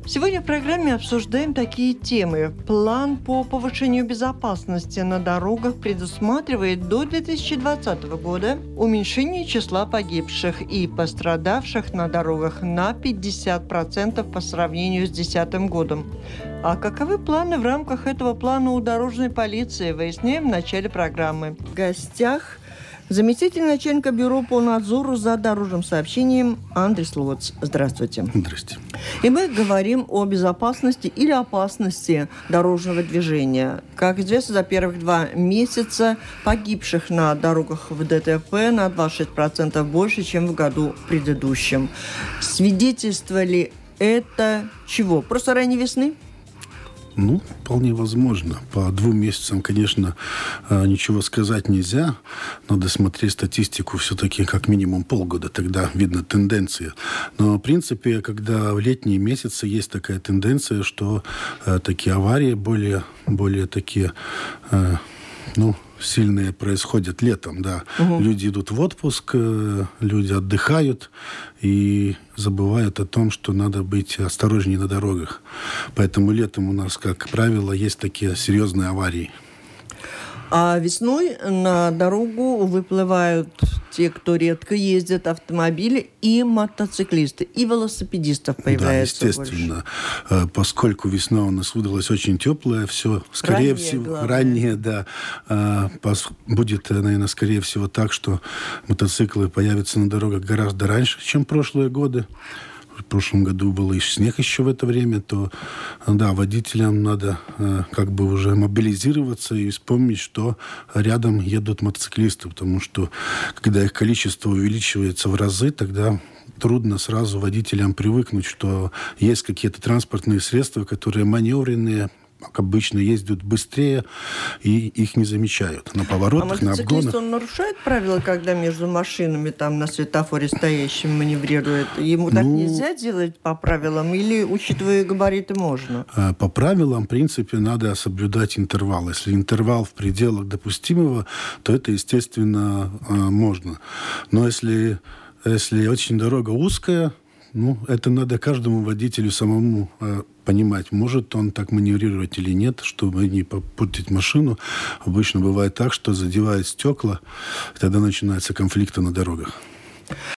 Сегодня в программе обсуждаем такие темы. План по повышению безопасности на дорогах предусматривает до 2020 года уменьшение числа погибших и пострадавших на дорогах на 50% по сравнению с 2010 годом. А каковы планы в рамках этого плана у дорожной полиции, выясняем в начале программы. В гостях заместитель начальника бюро по надзору за дорожным сообщением Андрей Слоц. Здравствуйте. Здравствуйте. И мы говорим о безопасности или опасности дорожного движения. Как известно, за первых 2 месяца погибших на дорогах в ДТП на 26% больше, чем в году предыдущем. Свидетельство ли это чего? Просто ранней весны? Вполне возможно. По 2 месяцам, конечно, ничего сказать нельзя. Надо смотреть статистику все-таки как минимум полгода. Тогда видно тенденция. Но, в принципе, когда в летние месяцы есть такая тенденция, что такие аварии более такие... сильные происходят летом, да. Угу. Люди идут в отпуск, люди отдыхают и забывают о том, что надо быть осторожнее на дорогах. Поэтому летом у нас, как правило, есть такие серьезные аварии. А весной на дорогу выплывают те, кто редко ездит, автомобили, и мотоциклисты, и велосипедистов появляется больше. Да, естественно. Поскольку весна у нас выдалась очень теплая, все, скорее всего, ранее, да, будет, наверное, скорее всего так, что мотоциклы появятся на дорогах гораздо раньше, чем прошлые годы. В прошлом году был и снег еще в это время, то, да, водителям надо уже мобилизироваться и вспомнить, что рядом едут мотоциклисты, потому что, когда их количество увеличивается в разы, тогда трудно сразу водителям привыкнуть, что есть какие-то транспортные средства, которые маневренные, обычно ездят быстрее, и их не замечают на поворотах, на обгонах. А мотоциклист, он нарушает правила, когда между машинами там на светофоре стоящим маневрирует? Ему так нельзя делать по правилам, или, учитывая габариты, можно? По правилам, в принципе, надо соблюдать интервал. Если интервал в пределах допустимого, то это, естественно, можно. Но если очень дорога узкая, это надо каждому водителю самому понимать, может он так маневрировать или нет, чтобы не попортить машину. Обычно бывает так, что задевают стекла, тогда начинаются конфликты на дорогах.